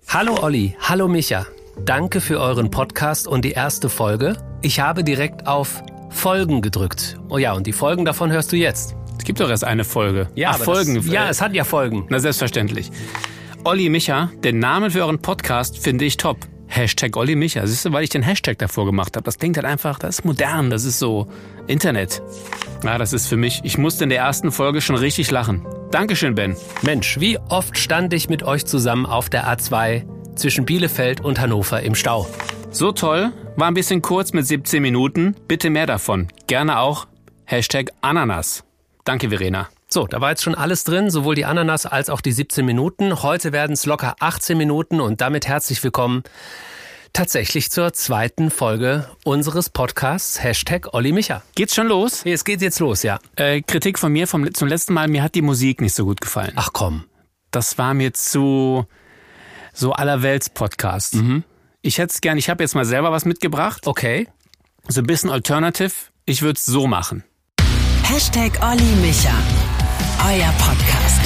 Hallo Olli, hallo Micha. Danke für euren Podcast und die erste Folge. Ich habe direkt auf Folgen gedrückt. Oh ja, und die Folgen davon hörst du jetzt. Es gibt doch erst eine Folge. Ja, Folgen. Es hat ja Folgen. Na, selbstverständlich. Olli, Micha, den Namen für euren Podcast finde ich top. Hashtag Olli, Micha. Siehst du, weil ich den Hashtag davor gemacht habe. Das klingt halt einfach, das ist modern, das ist so Internet. Ja, das ist für mich, ich musste in der ersten Folge schon richtig lachen. Dankeschön, Ben. Mensch, wie oft stand ich mit euch zusammen auf der A2 zwischen Bielefeld und Hannover im Stau? So toll, war ein bisschen kurz mit 17 Minuten. Bitte mehr davon. Gerne auch Hashtag Ananas. Danke, Verena. So, da war jetzt schon alles drin, sowohl die Ananas als auch die 17 Minuten. Heute werden es locker 18 Minuten und damit herzlich willkommen tatsächlich zur zweiten Folge unseres Podcasts Hashtag Olli Micha. Geht's schon los? Es geht jetzt los, ja. Kritik von mir zum letzten Mal, mir hat die Musik nicht so gut gefallen. Ach komm. Das war mir zu so allerwelts-Podcast. Mhm. Ich hätte es gern, ich habe jetzt mal selber was mitgebracht. Okay. So ein bisschen Alternative. Ich würde es so machen. Hashtag Olli Micha. Euer Podcast.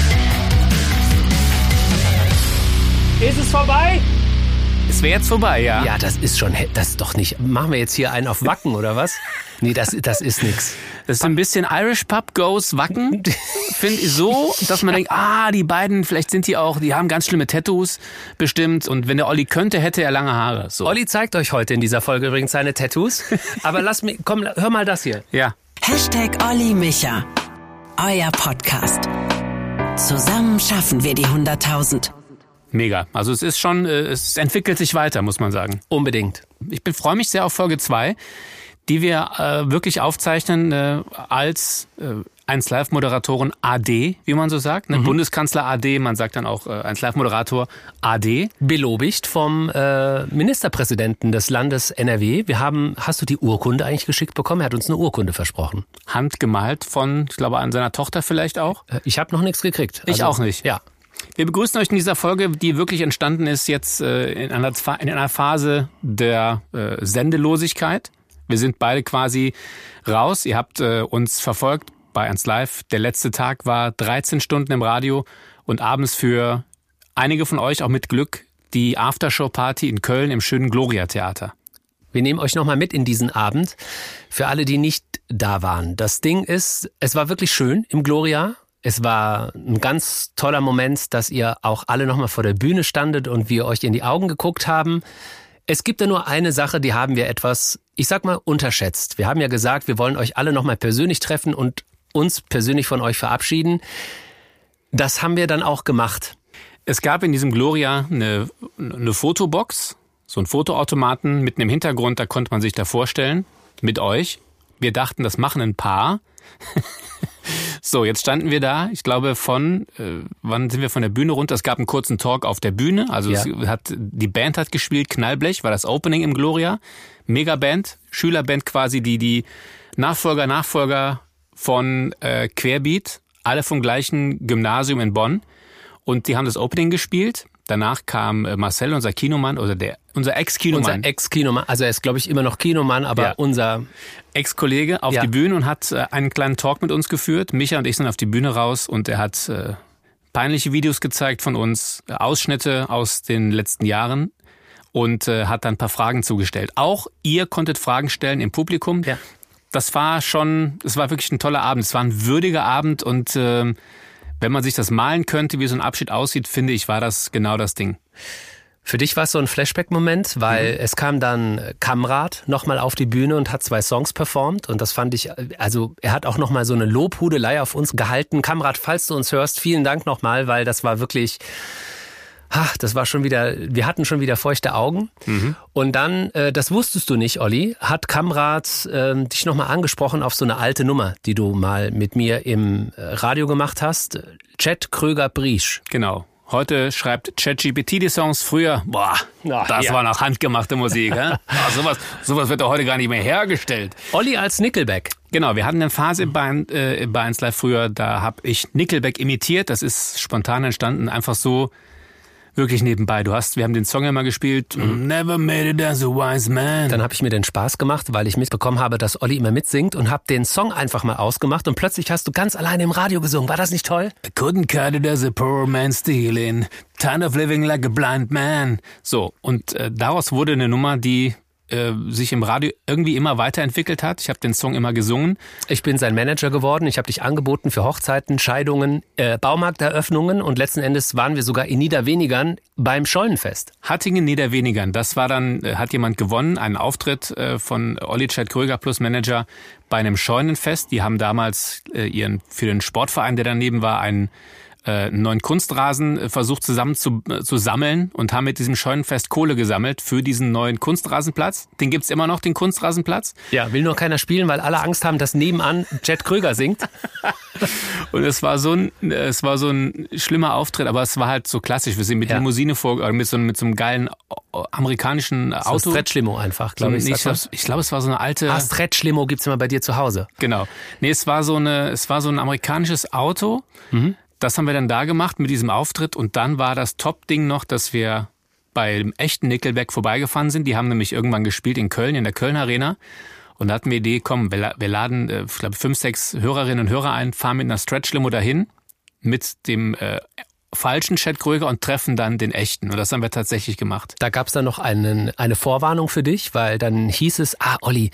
Ist es vorbei? Es wäre jetzt vorbei, ja. Ja, das ist doch nicht. Machen wir jetzt hier einen auf Wacken oder was? Nee, das ist nix. Das ist ein bisschen Irish Pub Goes Wacken. Finde ich so, dass man denkt, die beiden, vielleicht sind die haben ganz schlimme Tattoos bestimmt. Und wenn der Olli könnte, hätte er lange Haare. So. Olli zeigt euch heute in dieser Folge übrigens seine Tattoos. Aber hör mal das hier. Ja. Hashtag Olli Micha. Euer Podcast. Zusammen schaffen wir die 100.000. Mega. Also es ist schon, es entwickelt sich weiter, muss man sagen. Unbedingt. Ich freue mich sehr auf Folge 2, die wir wirklich aufzeichnen als 1Live-Moderatoren AD, wie man so sagt. Ne? Bundeskanzler AD, man sagt dann auch 1Live-Moderator AD. Belobigt vom Ministerpräsidenten des Landes NRW. Hast du die Urkunde eigentlich geschickt bekommen? Er hat uns eine Urkunde versprochen. Handgemalt von, ich glaube, an seiner Tochter vielleicht auch. Ich habe noch nichts gekriegt. Ich auch nicht. Ja. Wir begrüßen euch in dieser Folge, die wirklich entstanden ist jetzt in einer Phase der Sendelosigkeit. Wir sind beide quasi raus. Ihr habt uns verfolgt bei 1Live. Der letzte Tag war 13 Stunden im Radio und abends für einige von euch auch mit Glück die Aftershow-Party in Köln im schönen Gloria-Theater. Wir nehmen euch nochmal mit in diesen Abend. Für alle, die nicht da waren. Das Ding ist, es war wirklich schön im Gloria. Es war ein ganz toller Moment, dass ihr auch alle nochmal vor der Bühne standet und wir euch in die Augen geguckt haben. Es gibt ja nur eine Sache, die haben wir etwas, ich sag mal, unterschätzt. Wir haben ja gesagt, wir wollen euch alle nochmal persönlich treffen und uns persönlich von euch verabschieden. Das haben wir dann auch gemacht. Es gab in diesem Gloria eine Fotobox, so einen Fotoautomaten mitten im Hintergrund, da konnte man sich da vorstellen, mit euch. Wir dachten, das machen ein Paar. So, jetzt standen wir da, ich glaube wann sind wir von der Bühne runter? Es gab einen kurzen Talk auf der Bühne, also ja. Die Band hat gespielt, Knallblech war das Opening im Gloria, Megaband, Schülerband quasi, die Nachfolger von Querbeat, alle vom gleichen Gymnasium in Bonn und die haben das Opening gespielt. Danach kam Marcel, unser Kinomann, oder unser Ex-Kinomann. Unser Ex-Kinomann, also er ist, glaube ich, immer noch Kinomann, aber ja. Unser Ex-Kollege auf die Bühne und hat einen kleinen Talk mit uns geführt. Micha und ich sind auf die Bühne raus und er hat peinliche Videos gezeigt von uns, Ausschnitte aus den letzten Jahren und hat dann ein paar Fragen zugestellt. Auch ihr konntet Fragen stellen im Publikum. Ja. Es war wirklich ein toller Abend. Es war ein würdiger Abend und wenn man sich das malen könnte, wie so ein Abschied aussieht, finde ich, war das genau das Ding. Für dich war es so ein Flashback-Moment, weil es kam dann Kamrat nochmal auf die Bühne und hat 2 Songs performt und das fand ich, also er hat auch nochmal so eine Lobhudelei auf uns gehalten. Kamrat, falls du uns hörst, vielen Dank nochmal, weil das war wirklich... das war schon wieder, wir hatten schon wieder feuchte Augen. Und dann, das wusstest du nicht, Olli, hat Kamrat dich nochmal angesprochen auf so eine alte Nummer, die du mal mit mir im Radio gemacht hast. Chet Kröger-Briesch. Genau. Heute schreibt ChatGPT die Songs. Früher, das war noch handgemachte Musik. Sowas wird doch heute gar nicht mehr hergestellt. Olli als Nickelback. Genau, wir hatten eine Phase bei 1Live früher, da habe ich Nickelback imitiert. Das ist spontan entstanden, einfach so... wirklich nebenbei. Wir haben den Song ja mal gespielt. Never made it as a wise man. Dann habe ich mir den Spaß gemacht, weil ich mitbekommen habe, dass Olli immer mitsingt und habe den Song einfach mal ausgemacht und plötzlich hast du ganz alleine im Radio gesungen. War das nicht toll? I couldn't cut it as a poor man stealing. Tired of living like a blind man. So, und daraus wurde eine Nummer, die sich im Radio irgendwie immer weiterentwickelt hat. Ich habe den Song immer gesungen. Ich bin sein Manager geworden. Ich habe dich angeboten für Hochzeiten, Scheidungen, Baumarkteröffnungen und letzten Endes waren wir sogar in Niederwenigern beim Scheunenfest. Hattingen, Niederwenigern. Das war dann, hat jemand gewonnen, einen Auftritt von Olli Chet Kröger plus Manager bei einem Scheunenfest. Die haben damals für den Sportverein, der daneben war, einen neuen Kunstrasen versucht zusammen zu sammeln und haben mit diesem Scheunenfest Kohle gesammelt für diesen neuen Kunstrasenplatz. Den gibt's immer noch, den Kunstrasenplatz. Ja, will nur keiner spielen, weil alle Angst haben, dass nebenan Chet Kröger singt. Und es war so ein schlimmer Auftritt, aber es war halt so klassisch. Wir sind mit Limousine mit so einem geilen amerikanischen Auto. So Stretch-Limo einfach, glaube ich. Ich glaube, es war so eine alte... Stretch-Limo gibt's immer bei dir zu Hause. Genau. Nee, es war so ein amerikanisches Auto. Mhm. Das haben wir dann da gemacht mit diesem Auftritt und dann war das Top-Ding noch, dass wir beim echten Nickelback vorbeigefahren sind. Die haben nämlich irgendwann gespielt in Köln, in der Köln Arena und da hatten wir die Idee, komm, wir laden, ich glaube 5, 6 Hörerinnen und Hörer ein, fahren mit einer Stretch-Limo dahin mit dem falschen Chet Kröger und treffen dann den echten und das haben wir tatsächlich gemacht. Da gab's dann noch eine Vorwarnung für dich, weil dann hieß es, Olli,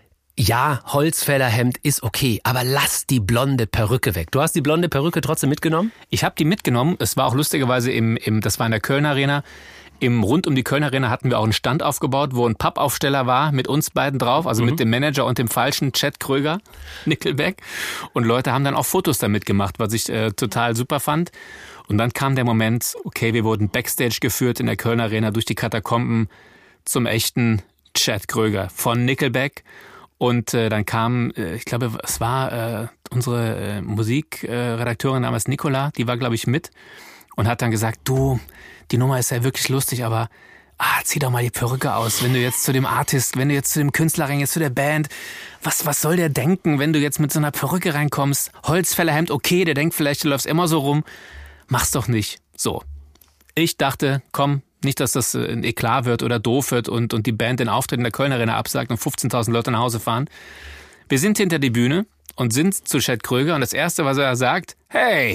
ja, Holzfällerhemd ist okay, aber lass die blonde Perücke weg. Du hast die blonde Perücke trotzdem mitgenommen? Ich habe die mitgenommen. Es war auch lustigerweise das war in der Köln Arena. Rund um die Köln Arena hatten wir auch einen Stand aufgebaut, wo ein Pappaufsteller war mit uns beiden drauf, also mit dem Manager und dem falschen Chet Kröger, Nickelback. Und Leute haben dann auch Fotos damit gemacht, was ich total super fand. Und dann kam der Moment, okay, wir wurden Backstage geführt in der Köln Arena durch die Katakomben zum echten Chet Kröger von Nickelback. Und dann kam, ich glaube, es war unsere Musikredakteurin damals, Nicola, die war, glaube ich, mit und hat dann gesagt, du, die Nummer ist ja wirklich lustig, aber zieh doch mal die Perücke aus, wenn du jetzt zu dem Artist, wenn du jetzt zu dem Künstler reingehst, zu der Band, was soll der denken, wenn du jetzt mit so einer Perücke reinkommst? Holzfällerhemd, okay, der denkt vielleicht, du läufst immer so rum, mach's doch nicht. So, ich dachte, komm, nicht, dass das ein Eklat wird oder doof wird und die Band den Auftritt in der Köln Arena absagt und 15.000 Leute nach Hause fahren. Wir sind hinter die Bühne und sind zu Chet Kröger und das Erste, was er sagt, hey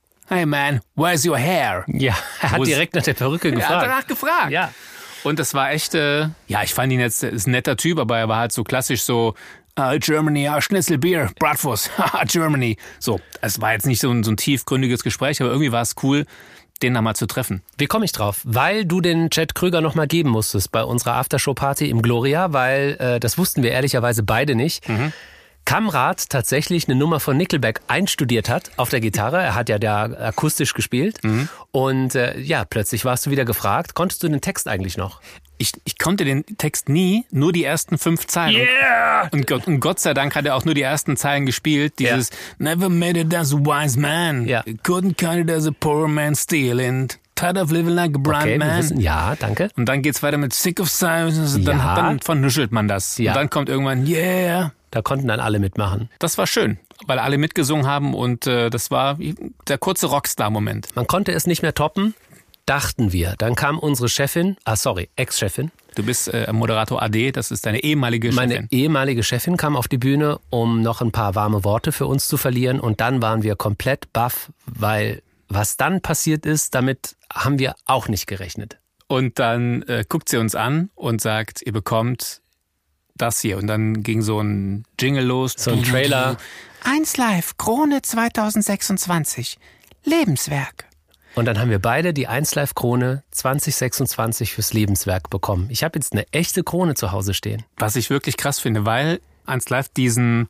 man, where's your hair? Ja, er hat direkt nach der Perücke gefragt. Er hat danach gefragt. Ja. Und das war echt, ich fand ihn jetzt, ist ein netter Typ, aber er war halt so klassisch so, Germany, Schnitzel, Bier, Bratwurst, Germany. So, es war jetzt nicht so ein tiefgründiges Gespräch, aber irgendwie war es cool, den da mal zu treffen. Wie komme ich drauf? Weil du den Chet Kröger noch mal geben musstest bei unserer Aftershow-Party im Gloria, weil das wussten wir ehrlicherweise beide nicht. Kamrat tatsächlich eine Nummer von Nickelback einstudiert hat auf der Gitarre. Er hat ja da akustisch gespielt. Und plötzlich warst du wieder gefragt. Konntest du den Text eigentlich noch? Ich konnte den Text nie, nur die ersten 5 Zeilen. Yeah! Und Gott sei Dank hat er auch nur die ersten Zeilen gespielt. Dieses Never made it as a wise man. Ja. Couldn't cut it as a poor man stealing. Tired of living like a blind man. Ja, danke. Und dann geht's weiter mit Sick of Silence. Dann vernuschelt man das. Ja. Und dann kommt irgendwann Yeah. Da konnten dann alle mitmachen. Das war schön, weil alle mitgesungen haben und das war der kurze Rockstar-Moment. Man konnte es nicht mehr toppen, dachten wir. Dann kam unsere Chefin, Ex-Chefin. Du bist Moderator AD, das ist deine ehemalige Chefin. Meine ehemalige Chefin kam auf die Bühne, um noch ein paar warme Worte für uns zu verlieren und dann waren wir komplett baff, weil was dann passiert ist, damit haben wir auch nicht gerechnet. Und dann guckt sie uns an und sagt, ihr bekommt das hier. Und dann ging so ein Jingle los. So ein Trailer. 1Live, Krone 2026, Lebenswerk. Und dann haben wir beide die 1Live Krone 2026 fürs Lebenswerk bekommen. Ich habe jetzt eine echte Krone zu Hause stehen. Was ich wirklich krass finde, weil 1Live diesen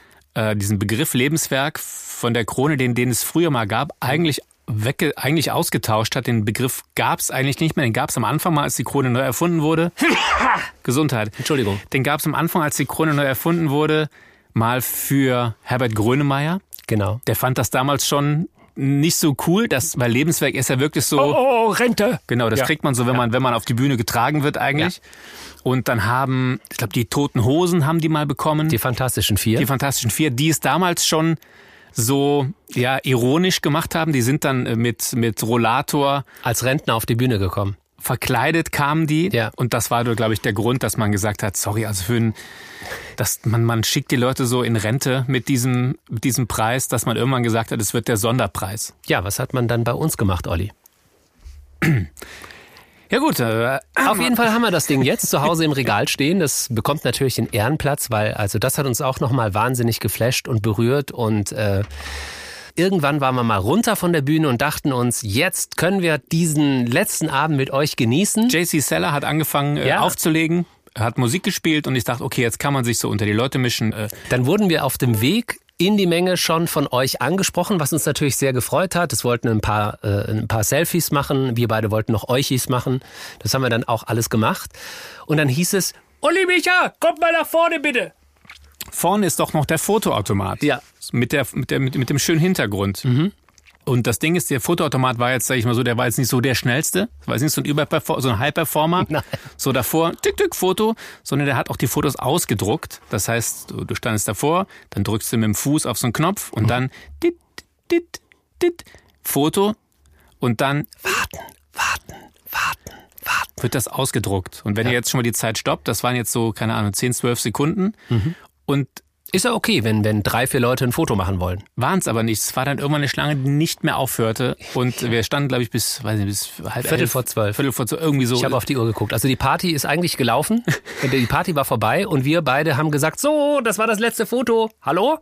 Begriff Lebenswerk von der Krone, den es früher mal gab, eigentlich ausgetauscht hat. Den Begriff gab es eigentlich nicht mehr. Den gab es am Anfang mal, als die Krone neu erfunden wurde. Gesundheit. Entschuldigung. Den gab es am Anfang, als die Krone neu erfunden wurde, mal für Herbert Grönemeyer. Genau. Der fand das damals schon nicht so cool, weil Lebenswerk ist ja wirklich so... Oh, Rente! Genau, das kriegt man so, wenn man auf die Bühne getragen wird eigentlich. Ja. Und dann ich glaube, die Toten Hosen haben die mal bekommen. Die Fantastischen Vier. Die Fantastischen Vier, die es damals schon so ironisch gemacht haben. Die sind dann mit Rollator als Rentner auf die Bühne gekommen. Verkleidet kamen die. Ja. Und das war, glaube ich, der Grund, dass man gesagt hat, sorry, also man schickt die Leute so in Rente mit diesem Preis, dass man irgendwann gesagt hat, es wird der Sonderpreis. Ja, was hat man dann bei uns gemacht, Olli? Ja gut. Auf jeden Fall haben wir das Ding jetzt zu Hause im Regal stehen. Das bekommt natürlich den Ehrenplatz, weil also das hat uns auch nochmal wahnsinnig geflasht und berührt. Und irgendwann waren wir mal runter von der Bühne und dachten uns, jetzt können wir diesen letzten Abend mit euch genießen. JC Seller hat angefangen aufzulegen, hat Musik gespielt und ich dachte, okay, jetzt kann man sich so unter die Leute mischen. Dann wurden wir auf dem Weg in die Menge schon von euch angesprochen, was uns natürlich sehr gefreut hat. Es wollten ein paar Selfies machen, wir beide wollten noch Euchis machen. Das haben wir dann auch alles gemacht. Und dann hieß es, Olli Micha, kommt mal nach vorne bitte. Vorne ist doch noch der Fotoautomat. Ja. Mit dem schönen Hintergrund. Mhm. Und das Ding ist, der Fotoautomat war jetzt, sag ich mal so, der war jetzt nicht so der schnellste. Das war jetzt nicht so ein High-Performer. Nein. So davor, Foto, sondern der hat auch die Fotos ausgedruckt. Das heißt, du standest davor, dann drückst du mit dem Fuß auf so einen Knopf und dann Foto und dann warten. Wird das ausgedruckt. Und wenn ihr jetzt schon mal die Zeit stoppt, das waren jetzt so, keine Ahnung, 10, 12 Sekunden. Mhm. Und ist ja okay, wenn 3, 4 Leute ein Foto machen wollen. Waren es aber nicht. Es war dann irgendwann eine Schlange, die nicht mehr aufhörte. Und wir standen, glaube ich, bis halb Viertel vor 12. Irgendwie so. Ich habe auf die Uhr geguckt. Also die Party ist eigentlich gelaufen. Die Party war vorbei und wir beide haben gesagt, so, das war das letzte Foto. Hallo?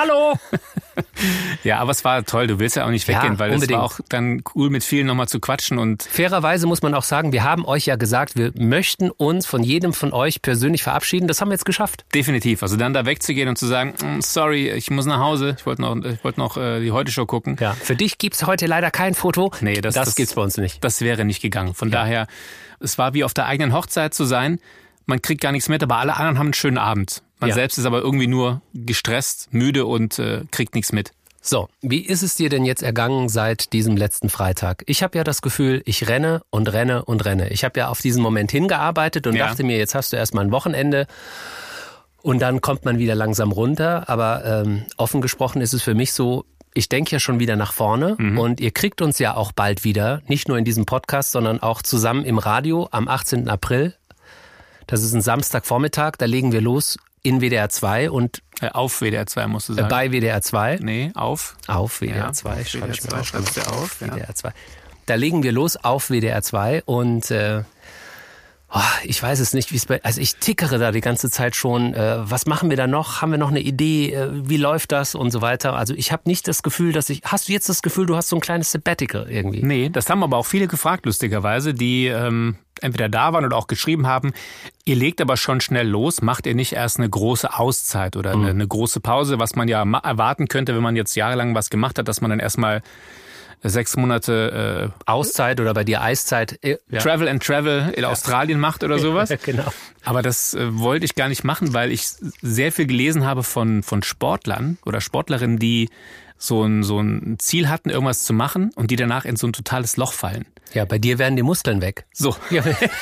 Ja, aber es war toll. Du willst ja auch nicht weggehen, weil es war auch dann cool, mit vielen nochmal zu quatschen. Und fairerweise muss man auch sagen, wir haben euch ja gesagt, wir möchten uns von jedem von euch persönlich verabschieden. Das haben wir jetzt geschafft. Definitiv. Also dann da wegzugehen und zu sagen, sorry, ich muss nach Hause. Ich wollte noch die Heute-Show gucken. Ja. Für dich gibt's heute leider kein Foto. Nee, das gibt's bei uns nicht. Das wäre nicht gegangen. Von daher, es war wie auf der eigenen Hochzeit zu sein. Man kriegt gar nichts mit, aber alle anderen haben einen schönen Abend. Man selbst ist aber irgendwie nur gestresst, müde und kriegt nichts mit. So, wie ist es dir denn jetzt ergangen seit diesem letzten Freitag? Ich habe ja das Gefühl, ich renne und renne und renne. Ich habe ja auf diesen Moment hingearbeitet und dachte mir, jetzt hast du erstmal ein Wochenende und dann kommt man wieder langsam runter. Aber offen gesprochen ist es für mich so, ich denke ja schon wieder nach vorne und ihr kriegt uns ja auch bald wieder, nicht nur in diesem Podcast, sondern auch zusammen im Radio am 18. April. Das ist ein Samstagvormittag, da legen wir los in WDR 2 und auf WDR 2 musst du sagen. Bei WDR 2. Nee, auf. Auf WDR 2. Auf WDR 2 schreibst du auf. WDR 2. Da legen wir los auf WDR 2 und ich weiß es nicht, wie es also ich tickere da die ganze Zeit schon. Was machen wir da noch? Haben wir noch eine Idee? Wie läuft das und so weiter? Also ich habe nicht das Gefühl, hast du jetzt das Gefühl, du hast so ein kleines Sabbatical irgendwie? Nee, das haben aber auch viele gefragt, lustigerweise, die entweder da waren oder auch geschrieben haben, ihr legt aber schon schnell los, macht ihr nicht erst eine große Auszeit oder eine große Pause, was man ja erwarten könnte, wenn man jetzt jahrelang was gemacht hat, dass man dann erstmal 6 Monate Auszeit oder bei dir Eiszeit. Travel in Australien macht oder sowas. Genau. Aber das wollte ich gar nicht machen, weil ich sehr viel gelesen habe von Sportlern oder Sportlerinnen, die so ein Ziel hatten, irgendwas zu machen und die danach in so ein totales Loch fallen. Ja, bei dir werden die Muskeln weg. So. Ja.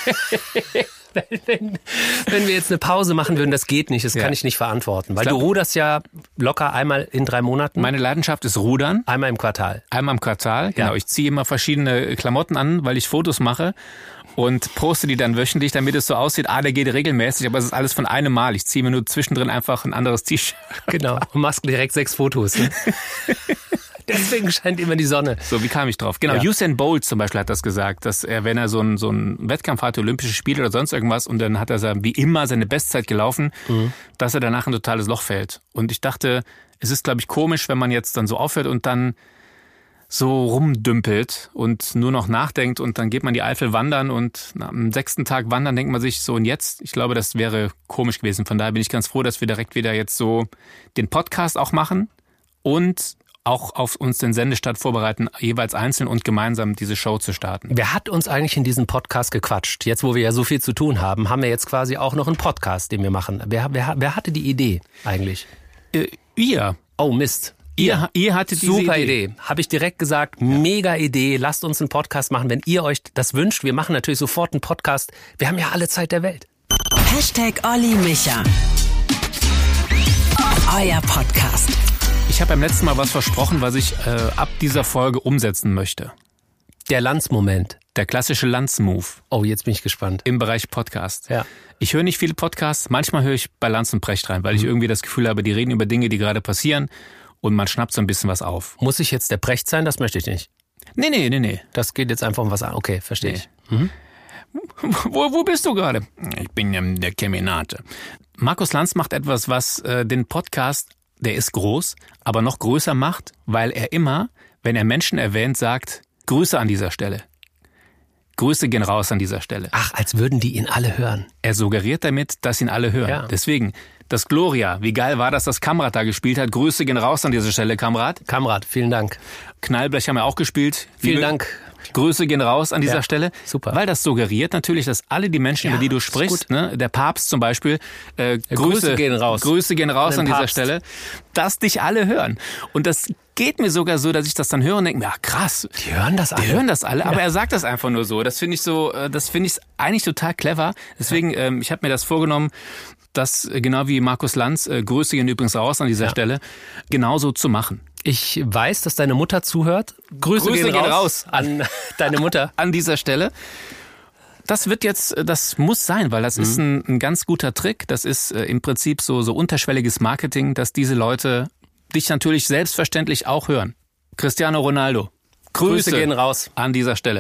Wenn wir jetzt eine Pause machen würden, das geht nicht, das kann ich nicht verantworten. Weil du ruderst ja locker einmal in 3 Monaten. Meine Leidenschaft ist Rudern. Einmal im Quartal. Genau. Ich ziehe immer verschiedene Klamotten an, weil ich Fotos mache und poste die dann wöchentlich, damit es so aussieht, der geht regelmäßig, aber es ist alles von einem Mal. Ich ziehe mir nur zwischendrin einfach ein anderes T-Shirt. Genau, und machst direkt 6 Fotos. Ne? Deswegen scheint immer die Sonne. So, wie kam ich drauf? Genau, Usain Bolt zum Beispiel hat das gesagt, dass er, wenn er so einen Wettkampf hatte, Olympische Spiele oder sonst irgendwas, und dann hat er wie immer seine Bestzeit gelaufen, dass er danach ein totales Loch fällt. Und ich dachte, es ist, glaube ich, komisch, wenn man jetzt dann so aufhört und dann so rumdümpelt und nur noch nachdenkt und dann geht man die Eifel wandern und am 6. Tag wandern denkt man sich so, und jetzt? Ich glaube, das wäre komisch gewesen. Von daher bin ich ganz froh, dass wir direkt wieder jetzt so den Podcast auch machen und auch auf uns den Sendestart vorbereiten, jeweils einzeln und gemeinsam diese Show zu starten. Wer hat uns eigentlich in diesem Podcast gequatscht? Jetzt, wo wir ja so viel zu tun haben, haben wir jetzt quasi auch noch einen Podcast, den wir machen. Wer hatte die Idee eigentlich? Ihr. Oh Mist. Ihr hattet diese Super Idee. Habe ich direkt gesagt, mega Idee, lasst uns einen Podcast machen, wenn ihr euch das wünscht. Wir machen natürlich sofort einen Podcast. Wir haben ja alle Zeit der Welt. #Olli Micha. Euer Podcast. Ich habe beim letzten Mal was versprochen, was ich ab dieser Folge umsetzen möchte. Der Lanz-Moment. Der klassische Lanz-Move. Oh, jetzt bin ich gespannt. Im Bereich Podcast. Ja. Ich höre nicht viele Podcasts. Manchmal höre ich bei Lanz und Precht rein, weil ich irgendwie das Gefühl habe, die reden über Dinge, die gerade passieren und man schnappt so ein bisschen was auf. Muss ich jetzt der Precht sein? Das möchte ich nicht. Nee. Das geht jetzt einfach um was an. Okay, verstehe ich. Wo bist du gerade? Ich bin der Kemenate. Markus Lanz macht etwas, was den Podcast, der ist groß, aber noch größer macht, weil er immer, wenn er Menschen erwähnt, sagt, Grüße an dieser Stelle. Grüße gehen raus an dieser Stelle. Ach, als würden die ihn alle hören. Er suggeriert damit, dass ihn alle hören. Ja. Deswegen, das Gloria, wie geil war das, dass Kamrat da gespielt hat. Grüße gehen raus an dieser Stelle, Kamrat. Kamrat, vielen Dank. Knallblech haben wir auch gespielt. Vielen Dank. Grüße gehen raus an dieser Stelle. Super. Weil das suggeriert natürlich, dass alle die Menschen, über die du sprichst, ne, der Papst zum Beispiel, Grüße gehen raus. Grüße gehen raus an dieser Papst. Stelle, dass dich alle hören. Und das geht mir sogar so, dass ich das dann höre und denke, ja krass. Die hören das alle. Die hören das alle, aber er sagt das einfach nur so. Das finde ich so, das finde ich eigentlich total clever. Deswegen, ich habe mir das vorgenommen, das genau wie Markus Lanz, Grüße gehen übrigens raus an dieser Stelle, genauso zu machen. Ich weiß, dass deine Mutter zuhört. Grüße gehen raus an deine Mutter. An dieser Stelle. Das wird jetzt, das muss sein, weil das ist ein ganz guter Trick. Das ist im Prinzip so unterschwelliges Marketing, dass diese Leute dich natürlich selbstverständlich auch hören. Cristiano Ronaldo. Grüße gehen raus an dieser Stelle.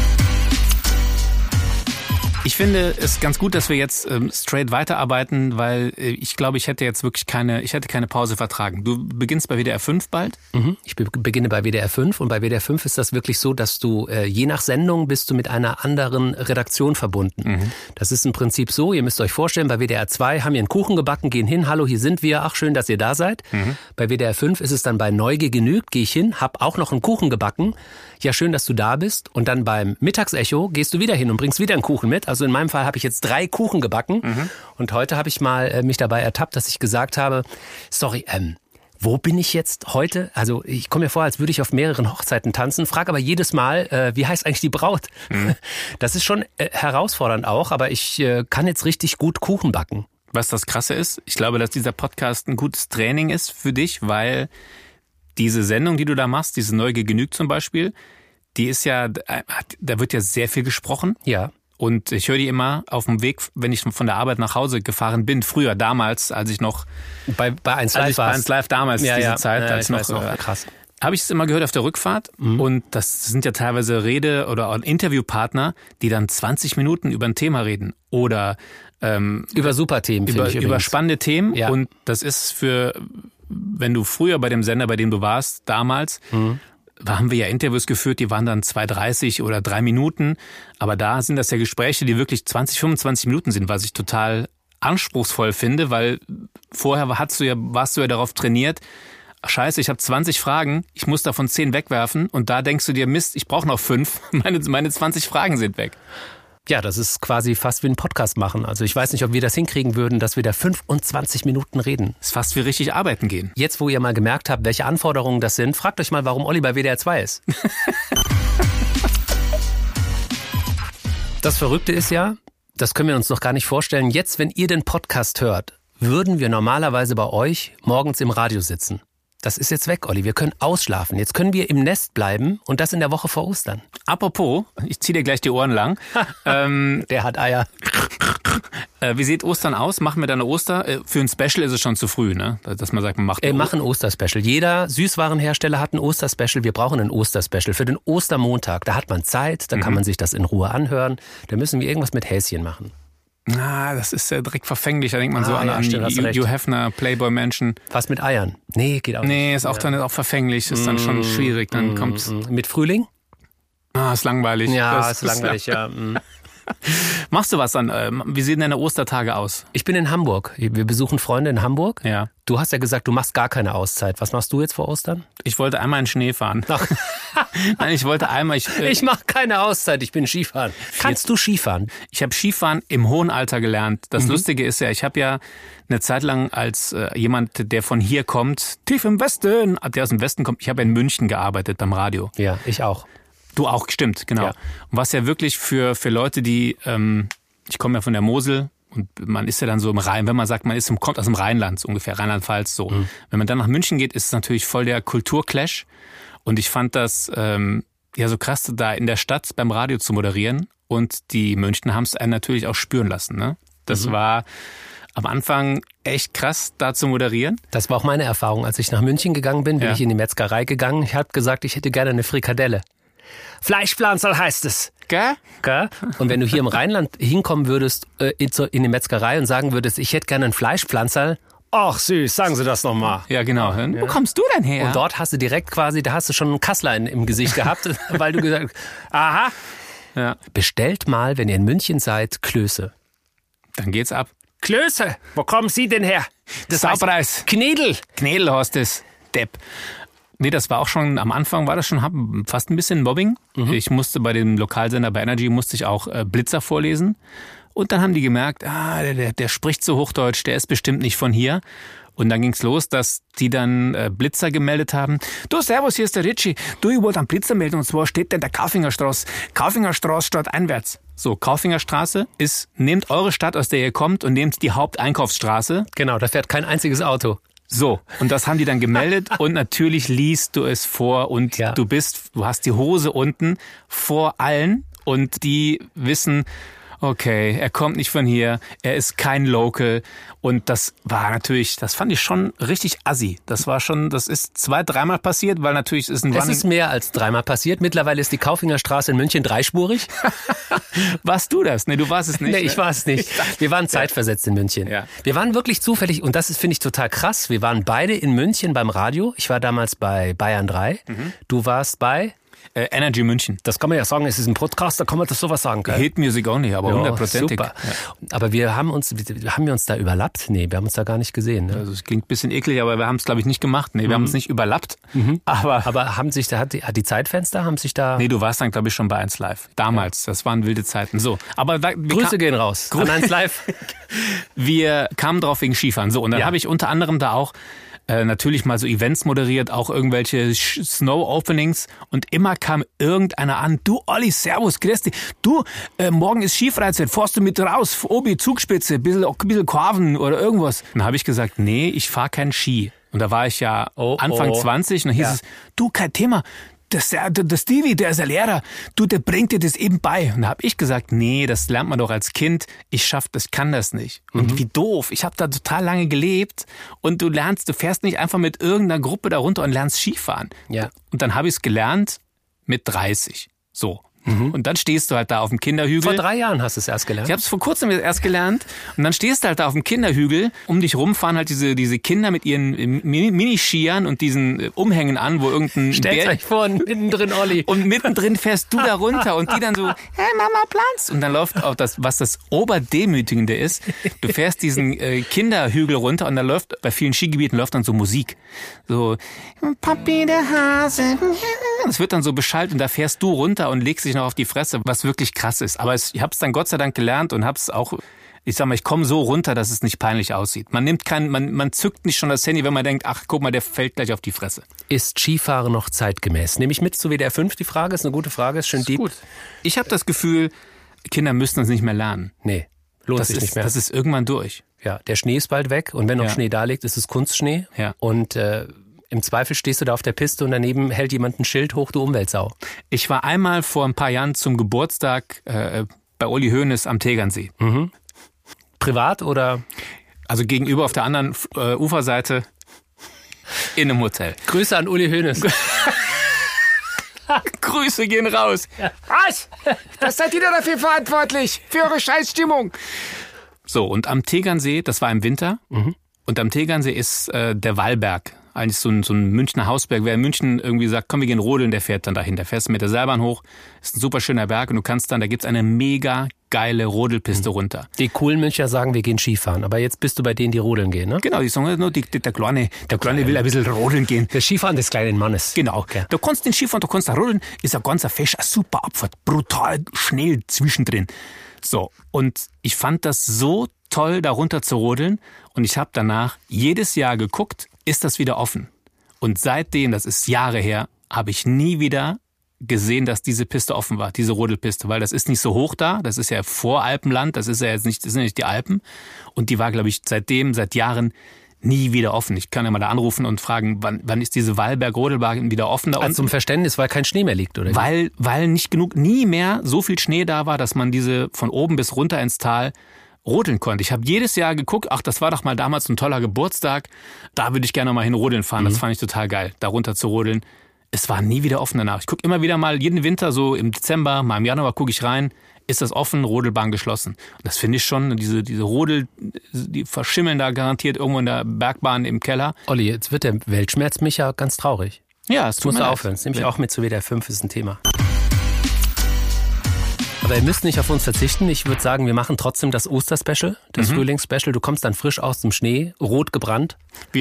Ich finde es ganz gut, dass wir jetzt straight weiterarbeiten, weil ich glaube, ich hätte keine Pause vertragen. Du beginnst bei WDR 5 bald? Ich beginne bei WDR 5 und bei WDR 5 ist das wirklich so, dass du je nach Sendung bist du mit einer anderen Redaktion verbunden. Das ist im Prinzip so, ihr müsst euch vorstellen, bei WDR 2 haben wir einen Kuchen gebacken, gehen hin, hallo, hier sind wir, ach schön, dass ihr da seid. Bei WDR 5 ist es dann bei Neugier genügt, gehe ich hin, hab auch noch einen Kuchen gebacken, ja schön, dass du da bist und dann beim Mittagsecho gehst du wieder hin und bringst wieder einen Kuchen mit. Also in meinem Fall habe ich jetzt 3 Kuchen gebacken und heute habe ich mal mich dabei ertappt, dass ich gesagt habe, sorry, wo bin ich jetzt heute? Also ich komme mir vor, als würde ich auf mehreren Hochzeiten tanzen, frage aber jedes Mal, wie heißt eigentlich die Braut? Das ist schon herausfordernd auch, aber ich kann jetzt richtig gut Kuchen backen. Was das Krasse ist, ich glaube, dass dieser Podcast ein gutes Training ist für dich, weil diese Sendung, die du da machst, diese Neugier genügt zum Beispiel, die ist ja, da wird ja sehr viel gesprochen. Ja. Und ich höre die immer auf dem Weg, wenn ich von der Arbeit nach Hause gefahren bin. Früher, damals, als ich noch bei 1 Live bei 1 Live damals, diese Zeit, als ich weiß noch, krass. Habe ich es immer gehört auf der Rückfahrt. Und das sind ja teilweise Rede- oder Interviewpartner, die dann 20 Minuten über ein Thema reden. Oder über super Themen, über spannende Themen. Ja. Und das ist wenn du früher bei dem Sender, bei dem du warst, damals, da haben wir ja Interviews geführt, die waren dann 2:30 oder 3 Minuten. Aber da sind das ja Gespräche, die wirklich 20, 25 Minuten sind, was ich total anspruchsvoll finde, weil vorher warst du ja darauf trainiert, Scheiße, ich habe 20 Fragen, ich muss davon 10 wegwerfen und da denkst du dir, Mist, ich brauche noch 5, meine 20 Fragen sind weg. Ja, das ist quasi fast wie ein Podcast machen. Also ich weiß nicht, ob wir das hinkriegen würden, dass wir da 25 Minuten reden. Das ist fast wie richtig arbeiten gehen. Jetzt, wo ihr mal gemerkt habt, welche Anforderungen das sind, fragt euch mal, warum Olli bei WDR 2 ist. Das Verrückte ist ja, das können wir uns noch gar nicht vorstellen, jetzt, wenn ihr den Podcast hört, würden wir normalerweise bei euch morgens im Radio sitzen. Das ist jetzt weg, Olli. Wir können ausschlafen. Jetzt können wir im Nest bleiben und das in der Woche vor Ostern. Apropos, ich ziehe dir gleich die Ohren lang. Der hat Eier. Wie sieht Ostern aus? Machen wir da eine Oster? Für ein Special ist es schon zu früh, ne? Dass man sagt, man macht machen ein Osterspecial. Jeder Süßwarenhersteller hat ein Osterspecial. Wir brauchen ein Osterspecial für den Ostermontag. Da hat man Zeit, da kann man sich das in Ruhe anhören. Da müssen wir irgendwas mit Häschen machen. Das ist ja direkt verfänglich. Da denkt man so an stimmt, Hugh Hefner, Playboy-Menschen. Was mit Eiern? Nee, geht auch nicht. Nee, ist auch dann auch verfänglich. Ist dann schon schwierig. Dann kommt's. Mit Frühling? Ist langweilig. Ja, ist langweilig, ja. Machst du was dann? Wie sehen deine Ostertage aus? Ich bin in Hamburg. Wir besuchen Freunde in Hamburg. Ja. Du hast ja gesagt, du machst gar keine Auszeit. Was machst du jetzt vor Ostern? Ich wollte einmal in Schnee fahren. Nein, ich wollte einmal... Ich mache keine Auszeit, ich bin Skifahren. Kannst du Skifahren? Ich habe Skifahren im hohen Alter gelernt. Das Lustige ist ja, ich habe ja eine Zeit lang als jemand, der von hier kommt, tief im Westen, der aus dem Westen kommt, ich habe in München gearbeitet beim Radio. Ja, ich auch. Du auch, stimmt, genau. Ja. Und was ja wirklich für Leute, die, ich komme ja von der Mosel, Und man ist ja dann so im Rhein, wenn man sagt, kommt aus dem Rheinland, so ungefähr, Rheinland-Pfalz, so. Wenn man dann nach München geht, ist es natürlich voll der Kulturclash. Und ich fand das so krass, da in der Stadt beim Radio zu moderieren. Und die Münchner haben es einen natürlich auch spüren lassen. Ne? Das war am Anfang echt krass, da zu moderieren. Das war auch meine Erfahrung. Als ich nach München gegangen bin ich in die Metzgerei gegangen. Ich habe gesagt, ich hätte gerne eine Frikadelle. Fleischpflanzerl heißt es. Gell? Und wenn du hier im Rheinland hinkommen würdest in die Metzgerei und sagen würdest, ich hätte gerne einen Fleischpflanzerl. Ach süß, sagen Sie das nochmal. Ja, genau. Wo kommst du denn her? Und dort hast du direkt quasi, da hast du schon einen Kassler im Gesicht gehabt, weil du gesagt hast, aha. Ja. Bestellt mal, wenn ihr in München seid, Klöße. Dann geht's ab. Klöße, wo kommen Sie denn her? Das Saupreis. Knedel. Knedel heißt es. Depp. Nee, das war auch schon, am Anfang war das schon fast ein bisschen Mobbing. Ich musste bei dem Lokalsender bei Energy, auch Blitzer vorlesen. Und dann haben die gemerkt, der spricht so Hochdeutsch, der ist bestimmt nicht von hier. Und dann ging's los, dass die dann Blitzer gemeldet haben. Du, servus, hier ist der Ritchie. Du, ich wollte einen Blitzer melden, und zwar steht der in der Kaufingerstraße. Kaufingerstraße stadteinwärts. So, Kaufingerstraße nehmt eure Stadt, aus der ihr kommt, und nehmt die Haupteinkaufsstraße. Genau, da fährt kein einziges Auto. So, und das haben die dann gemeldet und natürlich liest du es vor und du hast die Hose unten vor allen und die wissen, okay, er kommt nicht von hier, er ist kein Local und das fand ich schon richtig assi. Das ist 2-3 Mal passiert, weil natürlich ist ein Running... Es ist mehr als 3-mal passiert. Mittlerweile ist die Kaufingerstraße in München 3-spurig. Warst du das? Nee, du warst es nicht. Nee, ich war es nicht. Wir waren zeitversetzt in München. Ja. Wir waren wirklich zufällig, und das finde ich total krass, wir waren beide in München beim Radio. Ich war damals bei Bayern 3. Du warst bei... Energy München. Das kann man ja sagen, es ist ein Podcast, da kann man das sowas sagen. Gell? Hit Music auch nicht, aber 100%. Super. Ja. Aber haben wir uns da überlappt? Nee, wir haben uns da gar nicht gesehen. Ne? Also es klingt ein bisschen eklig, aber wir haben es, glaube ich, nicht gemacht. Nee, wir haben uns nicht überlappt. Aber hat die Zeitfenster, haben sich da... Nee, du warst dann, glaube ich, schon bei 1 Live. Damals, das waren wilde Zeiten. So, aber Grüße gehen raus an 1 Live. Wir kamen drauf wegen Skifahren. So, und dann habe ich unter anderem da auch natürlich mal so Events moderiert, auch irgendwelche Snow-Openings und immer kam irgendeiner an, du Olli, servus, grüß dich, du, morgen ist Skifreizeit, fährst du mit raus, Obi, Zugspitze, bisschen Kurven oder irgendwas. Dann habe ich gesagt, nee, ich fahre keinen Ski. Und da war ich ja Anfang 20 und dann hieß es, du, kein Thema, der Stevie, der ist ein Lehrer, du, der bringt dir das eben bei. Und da habe ich gesagt, nee, das lernt man doch als Kind, ich kann das nicht. Und wie doof, ich habe da total lange gelebt und du fährst nicht einfach mit irgendeiner Gruppe da runter und lernst Skifahren. Ja. Und dann habe ich es gelernt mit 30, so. Und dann stehst du halt da auf dem Kinderhügel. Vor 3 Jahren hast du es erst gelernt. Ich habe es vor kurzem erst gelernt. Und dann stehst du halt da auf dem Kinderhügel. Um dich rum fahren halt diese Kinder mit ihren Miniskiern und diesen Umhängen an, wo irgendein Stellt euch vor, mittendrin Olli. Und mittendrin fährst du da runter und die dann so, hey Mama, Platz. Und dann läuft auch was das Oberdemütigende ist. Du fährst diesen Kinderhügel runter und da läuft, bei vielen Skigebieten läuft dann so Musik. So, Papi der Hase. Es wird dann so beschallt und da fährst du runter und legst dich noch auf die Fresse, was wirklich krass ist. Aber ich habe es dann Gott sei Dank gelernt und habe es auch, ich sag mal, ich komme so runter, dass es nicht peinlich aussieht. Man zückt nicht schon das Handy, wenn man denkt, ach guck mal, der fällt gleich auf die Fresse. Ist Skifahren noch zeitgemäß? Nehme ich mit zu WDR 5, die Frage, ist eine gute Frage, ist schön deep. Gut. Ich habe das Gefühl, Kinder müssen das nicht mehr lernen. Nee, lohnt sich nicht mehr. Das ist irgendwann durch. Ja, der Schnee ist bald weg und wenn noch Schnee da liegt, ist es Kunstschnee. Ja. Und im Zweifel stehst du da auf der Piste und daneben hält jemand ein Schild hoch, du Umweltsau. Ich war einmal vor ein paar Jahren zum Geburtstag bei Uli Hoeneß am Tegernsee. Privat oder? Also gegenüber auf der anderen Uferseite in einem Hotel. Grüße an Uli Hoeneß. Grüße gehen raus. Ja. Was? Was seid ihr dafür verantwortlich? Für eure Scheißstimmung. So, und am Tegernsee, das war im Winter, und am Tegernsee ist der Wallberg. Eigentlich so ein Münchner Hausberg. Wer in München irgendwie sagt, komm, wir gehen rodeln, der fährt dann dahin. Der fährst mit der Seilbahn hoch. Ist ein super schöner Berg und du kannst dann, da gibt's eine mega geile Rodelpiste runter. Die coolen Münchner sagen, wir gehen Skifahren. Aber jetzt bist du bei denen, die rodeln gehen, ne? Genau, die sagen nur, der Kleine will ein bisschen rodeln gehen. Das Skifahren des kleinen Mannes. Genau. Okay. Du kannst den Skifahren, du kannst da rodeln. Ist ein ganzer Fesch, eine super Abfahrt. Brutal schnell zwischendrin. So, und ich fand das so toll, da runter zu rodeln. Und ich habe danach jedes Jahr geguckt, ist das wieder offen? Und seitdem, das ist Jahre her, habe ich nie wieder gesehen, dass diese Piste offen war, diese Rodelpiste, weil das ist nicht so hoch da, das ist ja Voralpenland, das ist ja jetzt nicht, das sind nicht die Alpen und die war, glaube ich, seit Jahren nie wieder offen. Ich kann ja mal da anrufen und fragen, wann ist diese Wallberg-Rodelbahn wieder offen da unten? Zum Verständnis, weil kein Schnee mehr liegt, oder? Weil nie mehr so viel Schnee da war, dass man diese von oben bis runter ins Tal rodeln konnte. Ich habe jedes Jahr geguckt, ach, das war doch mal damals ein toller Geburtstag, da würde ich gerne mal hin rodeln fahren. Das fand ich total geil, da runter zu rodeln. Es war nie wieder offen danach. Ich gucke immer wieder mal, jeden Winter, so im Dezember, mal im Januar gucke ich rein, ist das offen, Rodelbahn geschlossen. Und das finde ich schon, diese Rodel, die verschimmeln da garantiert irgendwo in der Bergbahn im Keller. Olli, jetzt wird der Weltschmerz mich ja ganz traurig. Ja, es muss aufhören. Das nehme ich auch mit zu WDR 5, ist ein Thema. Aber ihr müsst nicht auf uns verzichten. Ich würde sagen, wir machen trotzdem das Osterspecial, das Frühlingsspecial. Du kommst dann frisch aus dem Schnee, rot gebrannt.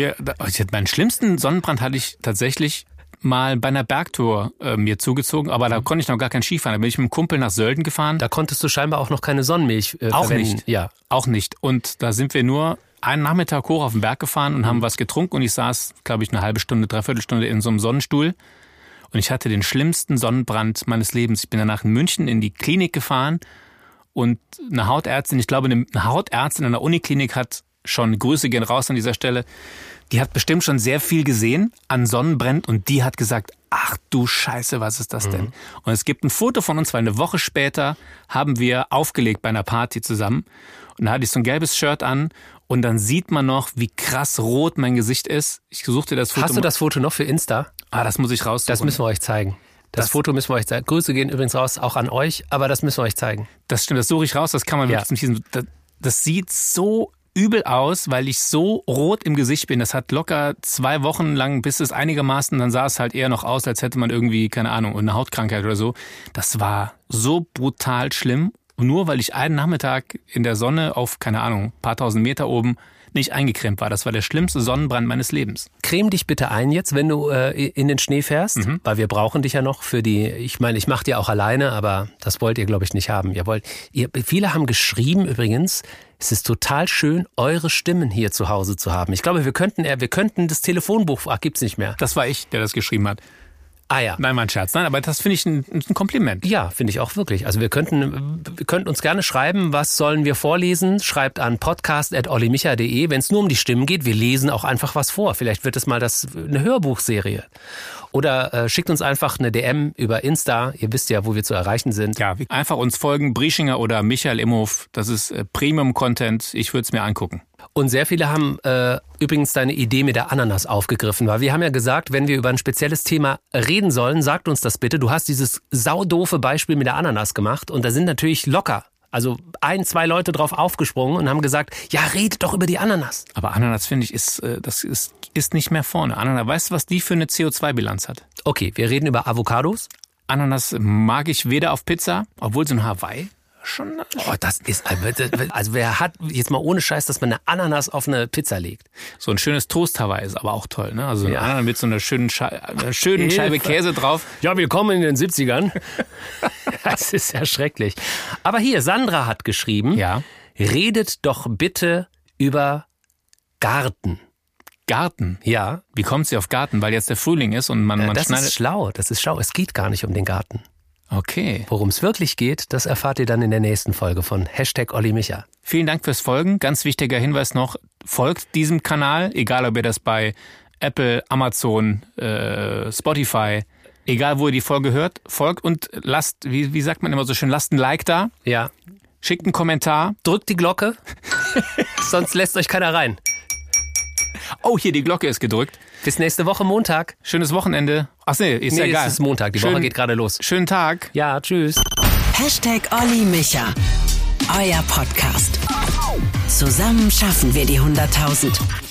Meinen schlimmsten Sonnenbrand hatte ich tatsächlich mal bei einer Bergtour mir zugezogen, aber da konnte ich noch gar kein Skifahren. Da bin ich mit einem Kumpel nach Sölden gefahren. Da konntest du scheinbar auch noch keine Sonnenmilch auch verwenden. Nicht. Ja, auch nicht. Und da sind wir nur einen Nachmittag hoch auf den Berg gefahren und haben was getrunken und ich saß, glaube ich, eine halbe Stunde, dreiviertel Stunde in so einem Sonnenstuhl und ich hatte den schlimmsten Sonnenbrand meines Lebens. Ich bin danach in München in die Klinik gefahren und eine Hautärztin, ich glaube, eine Hautärztin in der Uniklinik hat schon, Grüße gehen raus an dieser Stelle, die hat bestimmt schon sehr viel gesehen an Sonnenbränden und die hat gesagt, ach du Scheiße, was ist das denn? Und es gibt ein Foto von uns, weil eine Woche später haben wir aufgelegt bei einer Party zusammen und da hatte ich so ein gelbes Shirt an und dann sieht man noch, wie krass rot mein Gesicht ist. Ich suchte das Foto. Hast du das Foto noch für Insta? Das muss ich raussuchen. Das müssen wir euch zeigen. Das Foto müssen wir euch zeigen. Grüße gehen übrigens raus, auch an euch, aber das müssen wir euch zeigen. Das stimmt, das suche ich raus, das kann man wirklich das sieht so übel aus, weil ich so rot im Gesicht bin. Das hat locker 2 Wochen lang, bis es einigermaßen, dann sah es halt eher noch aus, als hätte man irgendwie, keine Ahnung, eine Hautkrankheit oder so. Das war so brutal schlimm. Und nur weil ich einen Nachmittag in der Sonne auf, keine Ahnung, ein paar tausend Meter oben nicht eingecremt war. Das war der schlimmste Sonnenbrand meines Lebens. Creme dich bitte ein jetzt, wenn du in den Schnee fährst, weil wir brauchen dich ja noch für die, ich meine, ich mache die auch alleine, aber das wollt ihr, glaube ich, nicht haben. Viele haben geschrieben übrigens, es ist total schön, eure Stimmen hier zu Hause zu haben. Ich glaube, wir könnten das Telefonbuch, gibt's nicht mehr. Das war ich, der das geschrieben hat. Ah ja. Nein, mein Scherz. Nein, aber das finde ich ein Kompliment. Ja, finde ich auch wirklich. Also wir könnten uns gerne schreiben, was sollen wir vorlesen? Schreibt an podcast@ollimicha.de, wenn es nur um die Stimmen geht. Wir lesen auch einfach was vor. Vielleicht wird es mal eine Hörbuchserie. Oder schickt uns einfach eine DM über Insta. Ihr wisst ja, wo wir zu erreichen sind. Ja, einfach uns folgen, Brieschinger oder Michael Imhof. Das ist Premium-Content. Ich würde es mir angucken. Und sehr viele haben übrigens deine Idee mit der Ananas aufgegriffen, weil wir haben ja gesagt, wenn wir über ein spezielles Thema reden sollen, sagt uns das bitte. Du hast dieses saudoofe Beispiel mit der Ananas gemacht und da sind natürlich locker, also 1-2 Leute drauf aufgesprungen und haben gesagt, ja, redet doch über die Ananas. Aber Ananas, finde ich, ist nicht mehr vorne. Ananas, weißt du, was die für eine CO2-Bilanz hat? Okay, wir reden über Avocados. Ananas mag ich weder auf Pizza, obwohl so ein Hawaii schon. Oh, das ist, also wer hat, jetzt mal ohne Scheiß, dass man eine Ananas auf eine Pizza legt. So ein schönes Toast-Hawaii ist aber auch toll, ne? Also eine Ananas mit so einer schönen Scheibe Käse drauf. Ja, willkommen in den 70ern. Das ist ja schrecklich. Aber hier, Sandra hat geschrieben, redet doch bitte über Garten. Garten? Ja. Wie kommt sie auf Garten? Weil jetzt der Frühling ist und man das schneidet. Das ist schlau. Es geht gar nicht um den Garten. Okay. Worum es wirklich geht, das erfahrt ihr dann in der nächsten Folge von #OlliMicha. Vielen Dank fürs Folgen. Ganz wichtiger Hinweis noch, folgt diesem Kanal, egal ob ihr das bei Apple, Amazon, Spotify, egal wo ihr die Folge hört, folgt und lasst, wie sagt man immer so schön, lasst ein Like da. Ja. Schickt einen Kommentar. Drückt die Glocke, sonst lässt euch keiner rein. Oh, hier, die Glocke ist gedrückt. Bis nächste Woche Montag. Schönes Wochenende. Ach nee, ist ja egal. Es ist Montag, die Woche geht gerade los. Schönen Tag. Ja, tschüss. #OlliMicha. Euer Podcast. Zusammen schaffen wir die 100.000.